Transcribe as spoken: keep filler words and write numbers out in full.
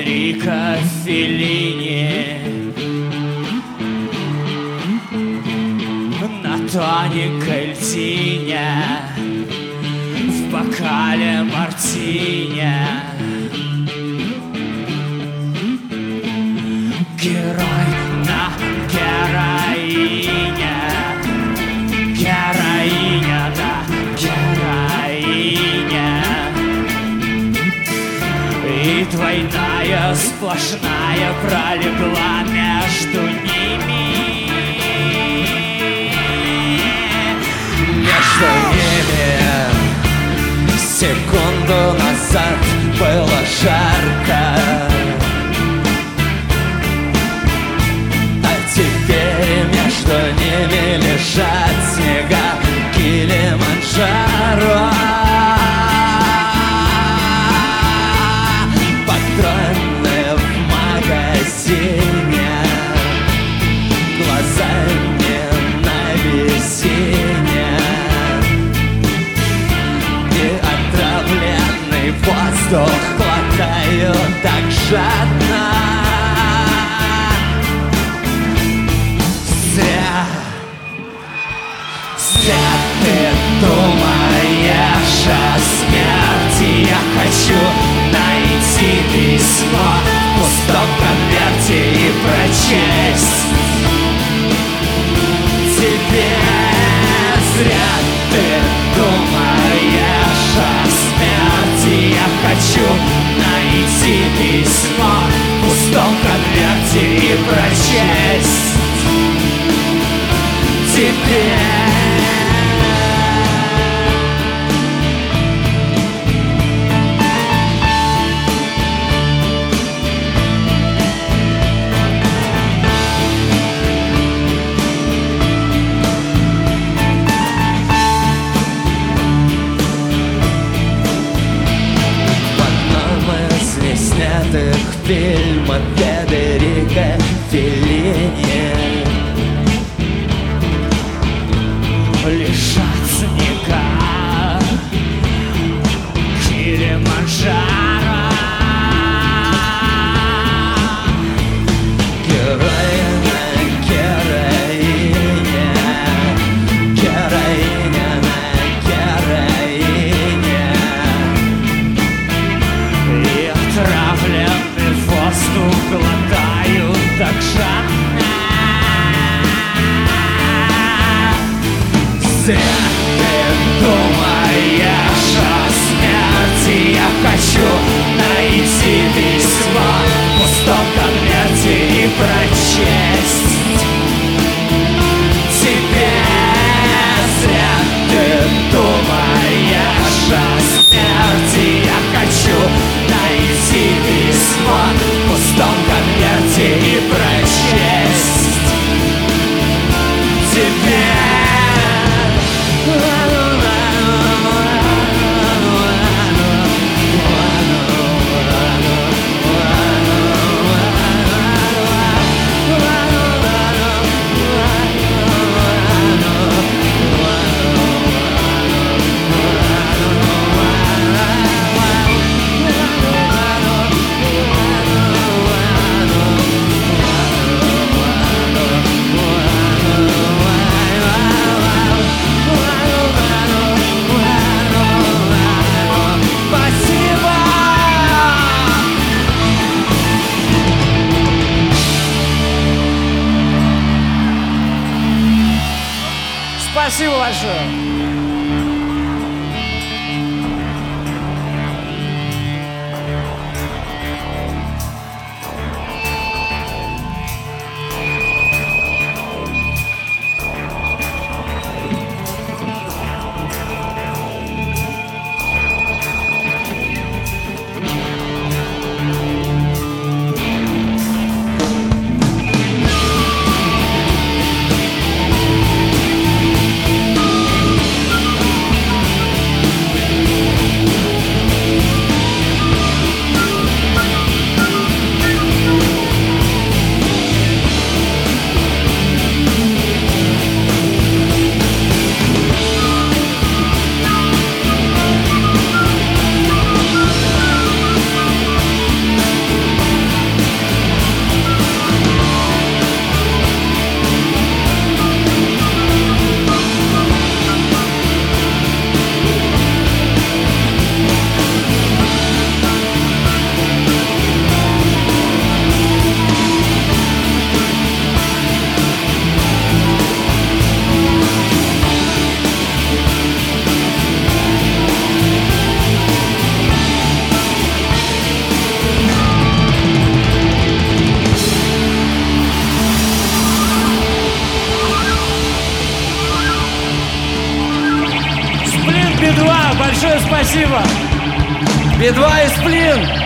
Федерико Феллини на тоненькой льдине в бокале мартини. Герой на героине, героиня, да, героиня. И двойная сплошная пролегла между ними. Между ними секунду назад было жарко, а теперь между ними лежат снега Килиманджаро. Патроны в магазине, глаза не на весенне, и отравленный воздух глотаю так жадно. Зря, зря ты думаешь о смерти. Я хочу найти письмо в пустом конверте и прочесть тебе. Зря ты думаешь о смерти. Я хочу найти письмо в пустом конверте и прочесть тебе. Снятых фильмов Федерико Феллини лежат снега Килиманджаро. Героиня, героиня, героиня на героине. И отравленный воздух глотаю так жадно. Зря ты думаешь о смерти. Я хочу найти письмо в пустом конверте и прочесть тебе. Зря ты думаешь о смерти. Я хочу найти письмо в пустом конверте и прочесть тебе. Спасибо большое. Большое спасибо. Би два и Сплин.